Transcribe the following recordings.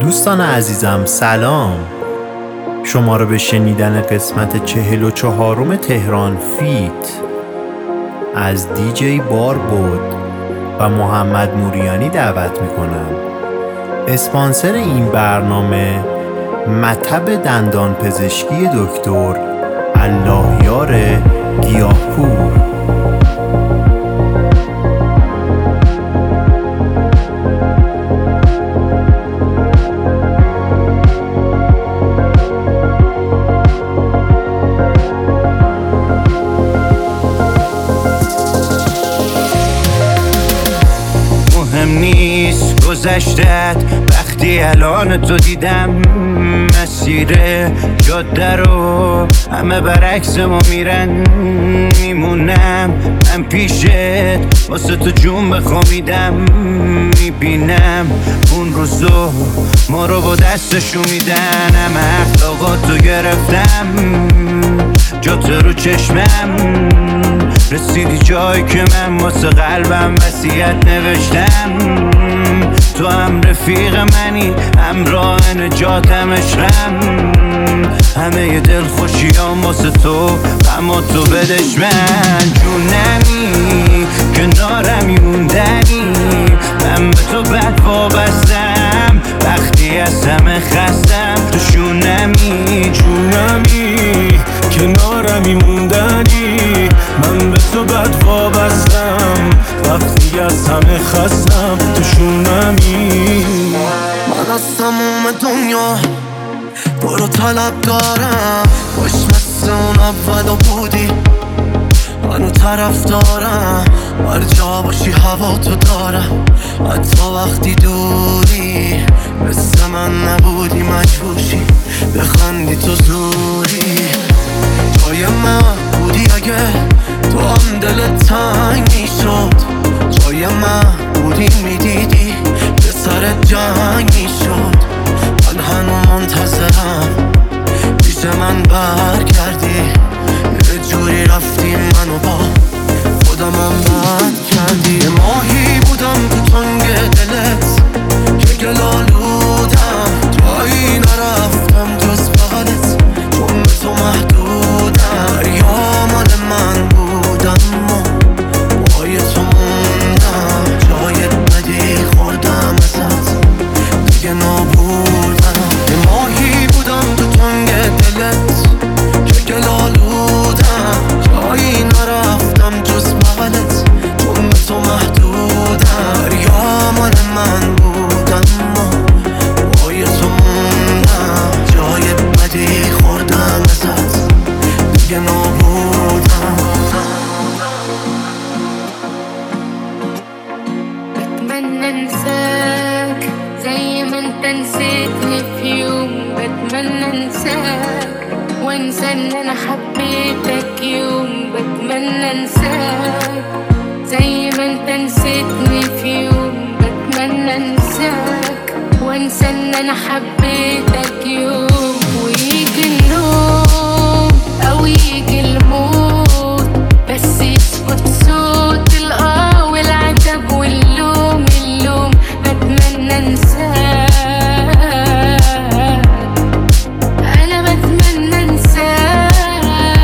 دوستان عزیزم سلام، شما رو به شنیدن قسمت 44 تهران فیت از دیجی باربود و محمد موریانی دعوت میکنم. اسپانسر این برنامه مطب دندان پزشکی دکتر اللهیار گیاهپور. نیست گذشتت وقتی الان تو دیدم، مسیر جاده رو همه برعکس ما میرن، میمونم من پیشت واسه تو جون بخومیدم، میبینم اون روزو ما رو با دستشو میدن، همه اخلاقاتو گرفتم جات رو چشمم، رسیدی جایی که من واسه قلبم وصیت نوشتم، تو هم رفیق منی، همراه نجاتم، عشقم، همه دل خوشیام واسه تو، اما تو بدش من جونمی، کنارمی موندنی، من به تو بد وابستم، وقتی از همه خستم، تو شونمی جونمی، کنارمی موندنی، من به تو بد وابستم، وقتی از همه خستم، تو شونمی. من از تموم دنیا برو طلب دارم، باش مثل اون اولو بودی، منو طرف دارم، هر جا باشی هوا تو دارم، حتی وقتی دوری مثل من نبودی، مجبوشی بخندی تو زوری، جای من بودی اگه تو هم دلت تنگ میشد، جای من بودی میدیدی به سرت جنگ میشد، من هنو منتظرم پیش من برگردی، یه جوری رفتی منو با خودمم بد کردی، یه ماهی بودم تو تنگ دلت که گلالودم، جایی نرفتم جز بغلت، چون به تو محدودم، دریا مال من بودم و پای تو موندم، جای بدی خوردم ازت دیگه نابودم، یه ماهی بودم تو تنگ دلت که گلالودم، جایی نرفتم جز بغلت، چون به تو محدودم، دریا مال من بودم و پای تو موندم، جای بدی خوردم ازت دیگه نابودم. بتمنى انساك زي ما انت نسيتني في يوم، بتمنى انساك وانسى ان انا حبيتك يوم، بتمنى انساك زي ما انت نسيتني في يوم، بتمنى انساك وانسى ان انا حبيتك يوم، ويجي النوم او يجي الموت، بس يسكت صوت الاه والعتب واللوم، اللوم بتمنى انساك، انا بتمنى انساك،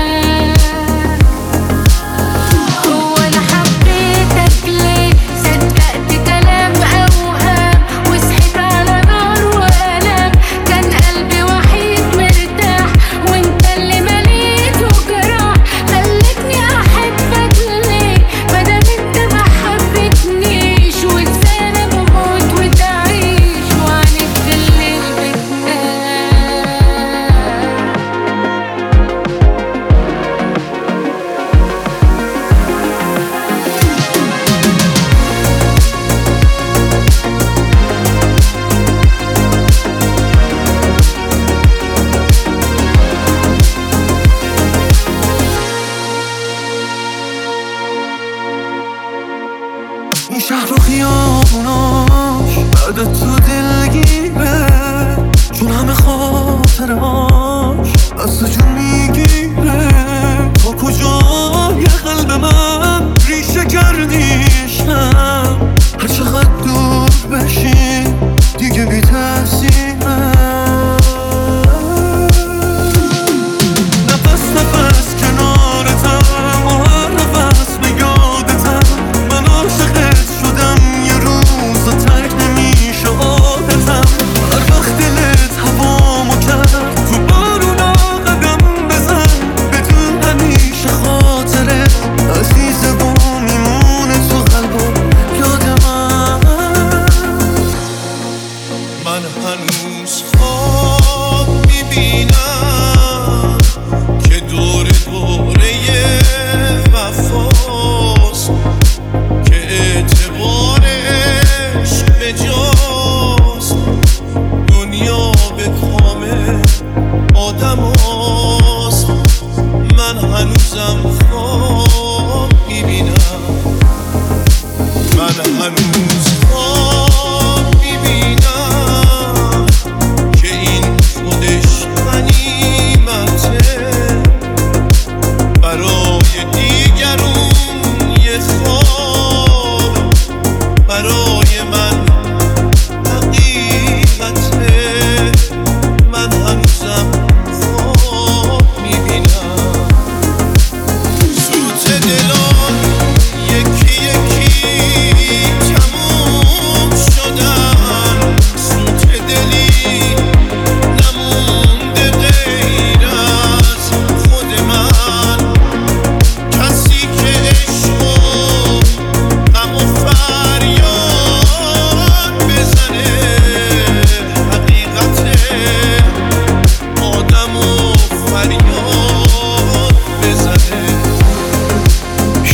هو انا حبيتك ليه، صدقت كلام اوهام، وصحيت على نار والام، كان قلبي وحيد مرتاح، وانت اللي مليته جراح، خلتني احبك ليه، مادام انت ما حبتنيش، وازاي انا بموت وتعيش وعنيت الليل بتنام. این شهر و خیابوناش بعد تو دلگیره، چون همه خاطرهاش از تو جون میگیره، تا کجا یه قلب من ریشه کردیشم، هر چقدر دور بشی دیگه بی تاثیر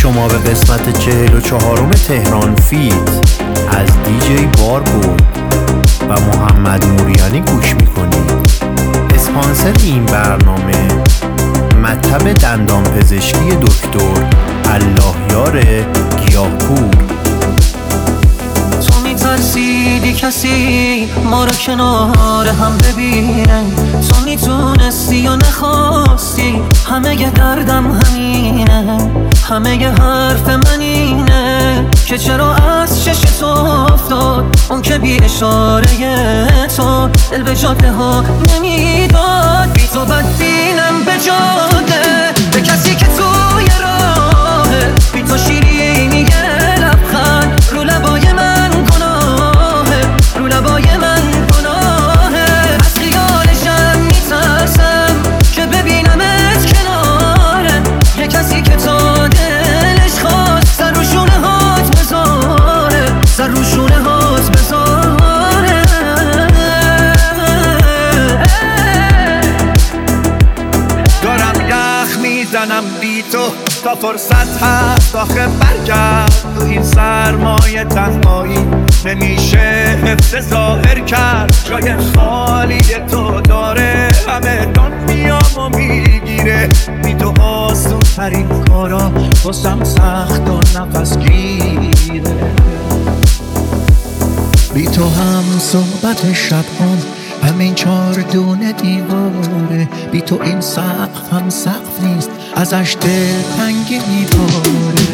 شما به قسمت 44 تهران فیت از دیجی بار بود و محمد موریانی گوش میکنید. اسپانسر این برنامه مطب دندان پزشکی دکتر اللهیار گیاهپور. تو میترسیدی کسی ما رو کنار هم ببینه، تو میتونستی یا نخواستی، همه ی دردم همینه، همه ی حرف من اینه که چرا از چش تو افتاد اون که بی اشاره تو دل به جاده ها نمیداد. بی تو بدبینم به جاده، به کسی که توی راهه، بی تو شیرینی لبخند رو لبای من گناهه، رو لبای من گناهه. از خیالشم میترسم که ببینمت کناره یه کسی که تا دلش خواست سر رو شونه هات بذاره، سر رو شونه هات بذاره. دارم یخ میزنم بی تو تا فرصت هست آخه برگرد تو این سرمایه تنهایی نمیشه حفظ ظاهر کرد. جای خالی تو داره همه دنیا و میگیره، بی تو آسون ترین کارا باسم سخت و نفس گیره. بی تو هم صحبت شبان همین 4 دونه دیواره، بی تو این سقف هم سقف نیست ازش دل تنگی میباره.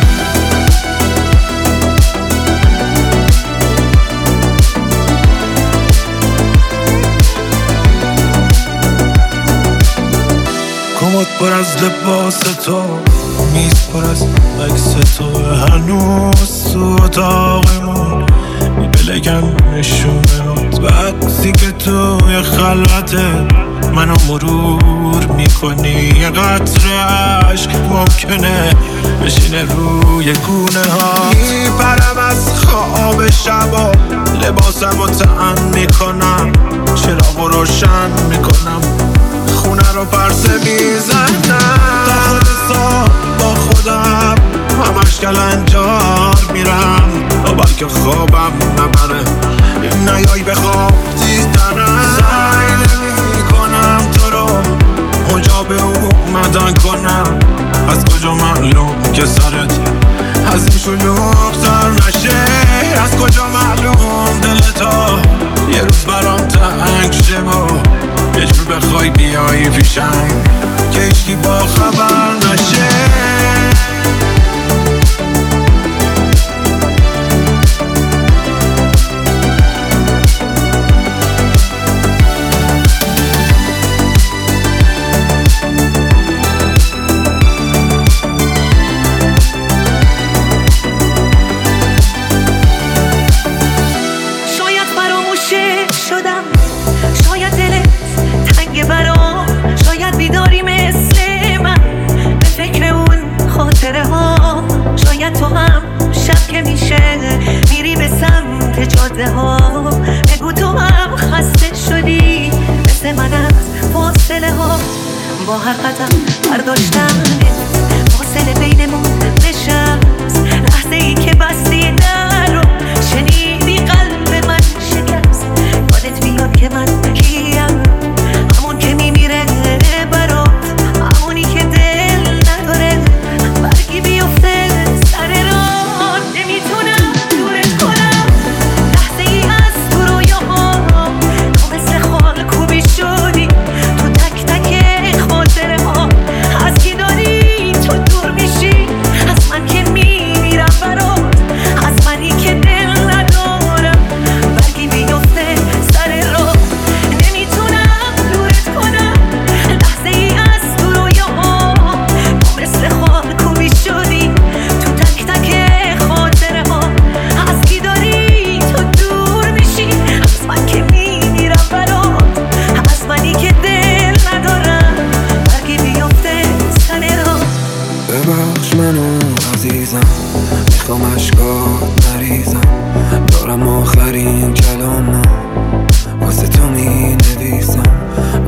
کمد پر از لباس تو، میز پر از عکس تو، هنوز تو اتاقمون میبلگم نشونهات. وقتی که توی خلوته منو مرور میکنی، یه قطره عشق ممکنه بشینه روی گونه ها. میپرم از خواب شبا، لباسم رو طعن میکنم، چراغ روشن میکنم، خونه رو پرسه میزنم. تا خود صبح با خودم همش کلنجار میرم، تا بلکه خوابم نبره نیای به خواب دیدنم. سعی نمی کنم تو رو مجاب اومدن کنم، از کجا معلوم که سرت از این شلوغ‌تر نشه، از کجا معلوم دلتا یه روز برام تنگ شه و یه جور بخوای بیایی پیشم که هیچکی با خبر نشه. تو هم شب که میشه میری به سمت جاده ها، بگو تو هم خسته شدی مثل من از فاصله ها. با هر قدم برداشتن فاصله بینمون نشست، لحظه ای که بستی در رو شنیدی قلب من شکست. یادت میاد که من کیم، همون که میمیره برات، همونی که دل نداره برگی بیفته سر راه. نمیتونم دورت کنم لحظه ای از تو رویاها، تو مثل خال کوبی شدی تو تک تک خاطره ها. از کی داری تو دور میشی، از من که میمیرم برات، از منی که دل ندارم برگی بیفته سر راه. نمیتونم دورت کنم لحظه ای از تو رویاها، تو مثل خال کوبی شدی تو تک تک خاطره ها. از کی داری تو دور میشی، از من که میمیرم برات، از منی که دل ندارم برگی بیفته سر راه. ببخش منو عزیزم، میخوام اشکات نریزم، دارم آخرین کلامو واسه تو می نویسم.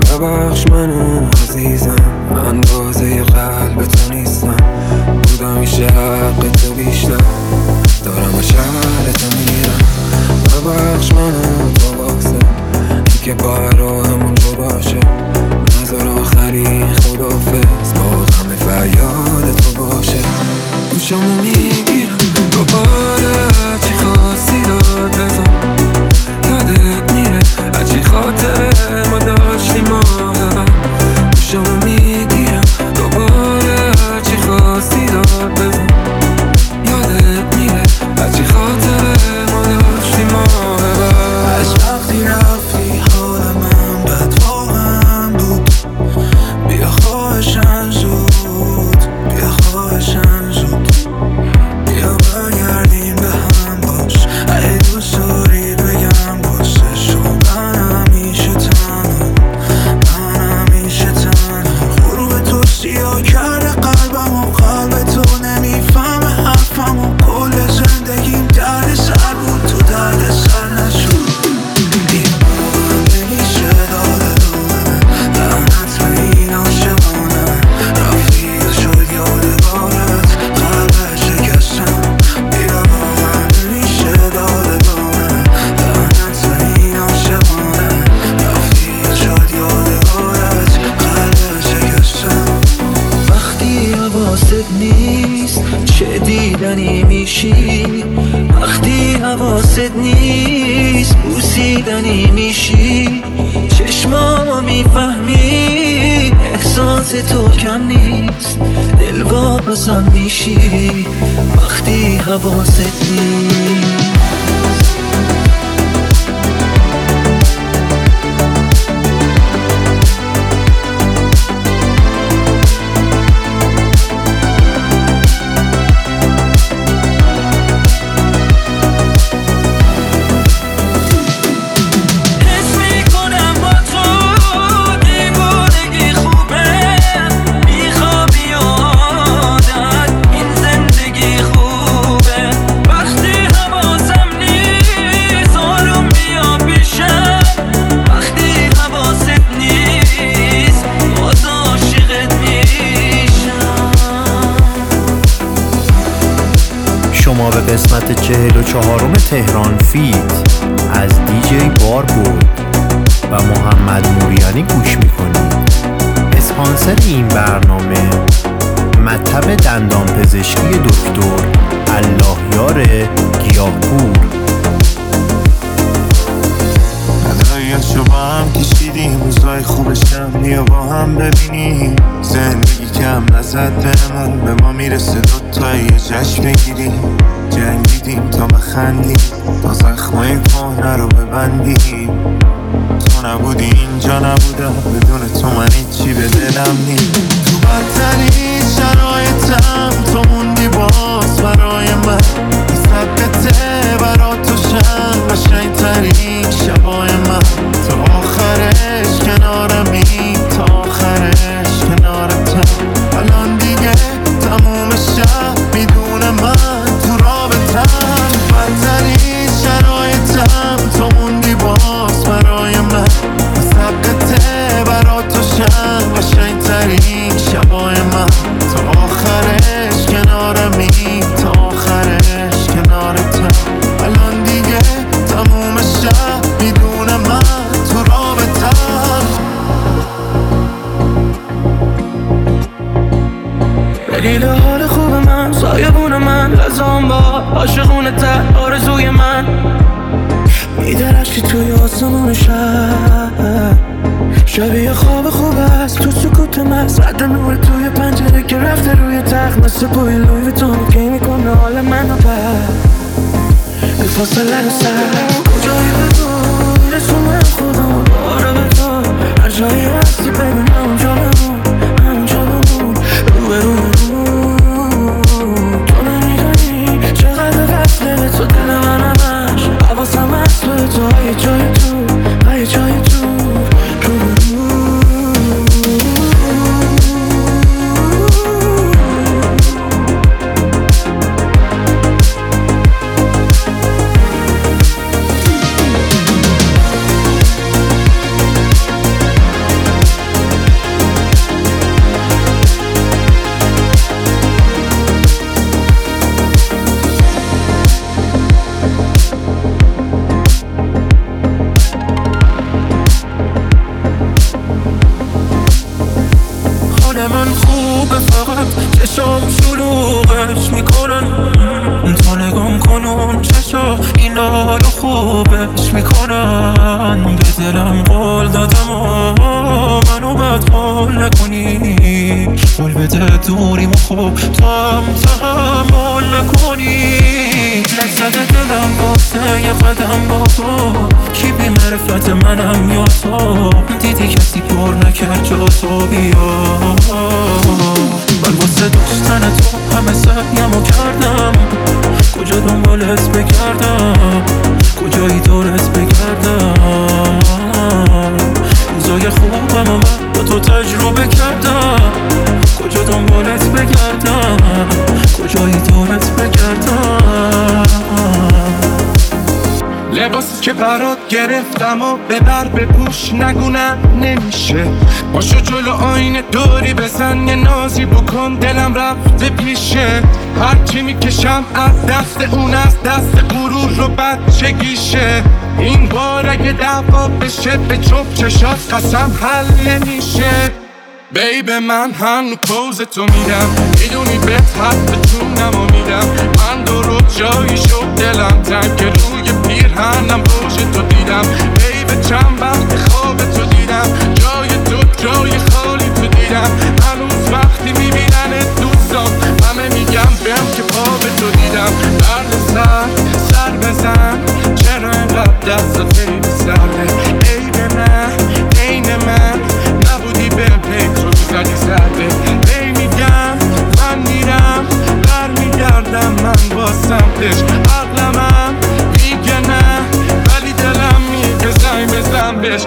ببخش منو عزیزم، اندازه قلب تو نیستم، بودم میشه حق تو بیشتر، دارم و شهرتو میرم. ببخش منو تو باسه این که با راهمون جو باشه، نظر آخری خدافز باز همه فریاد تو باشه. گوشمو میگیرم دوباره چی خواستی داد بزن، یادت میره هرچی خاطره ما داشتیم ما هم. گوشمو میگیرم دوباره چی خواستی داد بزن، یادت میره هرچی خاطره ما داشتیم ما هم. از وقتی رفتی حال من بد واقعا بود، بیا خواهشن زود، بیا خواهشن زود، بیا برگردیم به هم باش. اگه دوست داری بگم واسه شو من همیشه تنم، من همیشه تنم. غروب تو سیاه کرده قلبم و قلب تو نمیفهمه حرفم و کل زندگیم درد سر بود تو درد سر نشد. این باور نمیشه داده دادن لعنت به این عاشقانه، رفتی و شد یادگارت قلب شکستم. بیا باور نمیشه داده دادن لعنت به این عاشقانه، رفتی و شد یادگارت قلب شکستم. وقتی حواست نیست چه دیدنی میشی، وقتی حواست نیست بوسیدنی میشی، چشمامو میفهمی احساس تو کم نیست، دل واپسم میشی وقتی حواست نیست. شما به قسمت 44 تهران فیت از دیجی بار بود و محمد موریانی گوش میکنید. اسپانسر این برنامه مطب دندان پزشکی دکتر اللهیار گیاهپور. اداییاشو با هم کشیدیم، روزای خوبشم بیا با هم ببینیم. زندگی کم نزد بهمون، به ما میرسه دوتایی یه جشن بگیریم. جنگیدیم تا بخندیم، تا زخمای کهنه رو ببندیم. تو نبودی اینجا نبودم، بدون تو من هیچی به دلم نیم. تو بدترین شرایطم تو موندی باز برای من، ثبته برا تو شم قشنگترین شبای من. تا آخرش کنارمی، تا آخرش کنارتم. الان دیگه تموم شب میدونه من تو رابطم. بدترین شرایطم تو موندی باز برای من، ثبته برا تو شم قشنگترین شبای من. تا آخرش کنارمی، تا آخرش کنارتم. الان دیگه تموم شب میدونه من تو رابطم. دلیل حال خوب من، سایبون من، لزام با عاشقونه تر آرزوی من. میدرخشی توی آسمون شب، شبیه خواب خوب است تو سکوت محض. رد نور توی پنجره که رفته روی تخت، مثل بوی لوی ویتون که میکنه حال منو بر بی فاصله رو سر. کجایی بگو میرسونم خودم باره به تو، هر جایی هستی ببینم اونجا بمون، همونجا بمون روبرو. تو نمیدونی چقدر وصله به تو دل من همش، حواسم هست به تو یه جای تو، یه جای تو فراموشش میکنم. به دلم قول دادم و منو بد قول نکنی. قول بده دوریم و خوب تو هم تحمل نکنی. لگزده دلم واسه یه قدم با تو، کی بی معرفت منم یا تو. دیدی کسی پر نکرد جا تو بیا. من واسه داشتن تو همه سعیمو کردم. کجا دنبالت بگردم، کجایی دورت بگردم. روزای خوبم و من با تو تجربه کردم. کجا دنبالت بگردم، کجایی دورت بگردم. لباسی که برات گرفتم و ببر بپوش نگونم نمیشه. باشو جلو آینه دوری بزن یه نازی بکن دلم رفته پیشه. هرچی میکشم از دست اون از دست غرور رو بچگیشه. این بار اگه دعوا بشه به چوب چشات قسم حل نمیشه. بیب من هنو پوز تو میدم، میدونی بهت حد جونم و میدم. من درست جایی شد دلم تنگ که روی پیرهنم روش تو دیدم. بیب چند وقت خواب تو دیدم، جای تو جای خالی تو دیدم. هنوز وقتی میبینن دوستان همه میگم بهم که پا به تو دیدم. درد سر بزن چرا اینقدر دست خیلی سرده. عیب من عین من نبودی بهم پیترو زدی سرده. هی میگم من میرم برمیگردم من با سمتش. عقلمم میگه نه ولی دلم میگه زنگ بزن بهش.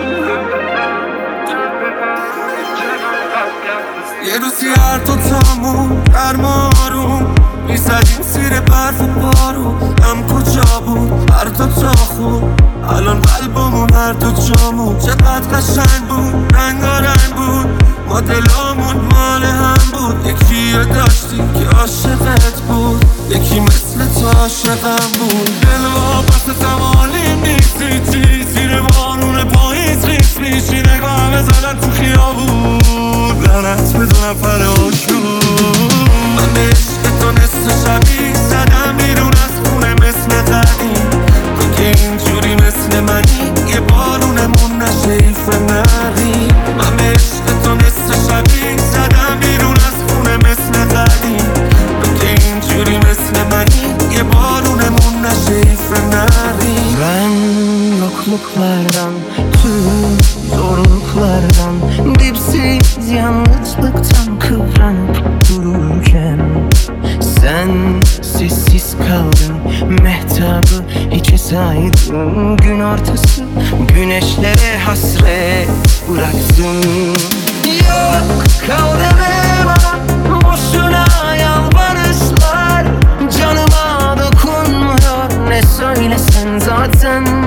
یه روزی هر تو تامون برمارون میزدیم زیر برف و بارون. هم کجا بود هر تا خون، الان قلبمون هر دو جامون. چقدر قشنگ بود رنگارنگ بود، ما دلامون مال هم بود. یکی رو داشتیم که عاشقت بود، یکی مثل تو عاشقم بود. دلوا بس زمالیم نیستی چی، زیر بارون پاییز ریس میشی. نگاه زدن تو خیابون لعنت به دو نفر آشون. من به عشق تو نصف شبی زدم بیرون از خونه مثل قدیم. تو که اینجوری مثل منی یه بارونمون نشه ایف نری. من به عشق تو نصف شبی زدم بیرون از خونه مثل قدیم. تو که اینجوری مثل منی yine barunun şifreleri. Ben yokluklardan, tüm zorluklardan, dipsiz yalnızlıktan kıvranıp dururken sen sessiz kaldın, mehtabı hiçe saydın. Gün ortası güneşlere hasret bıraktın. Yok kal deme bana, boşuna yalvarışlar. Canıma dokunmuyor ne söylesen zaten.